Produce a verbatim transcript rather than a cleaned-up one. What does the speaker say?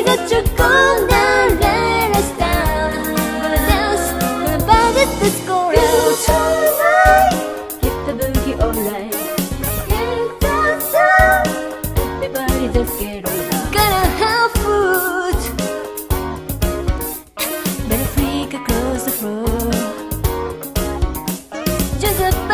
got you gonna let us down. Gonna dance, gonna body disco round tonight. Hit the boogie alright. Hit the sound. Everybody just get on down. Gonna have food. Better freak across the floor. Just a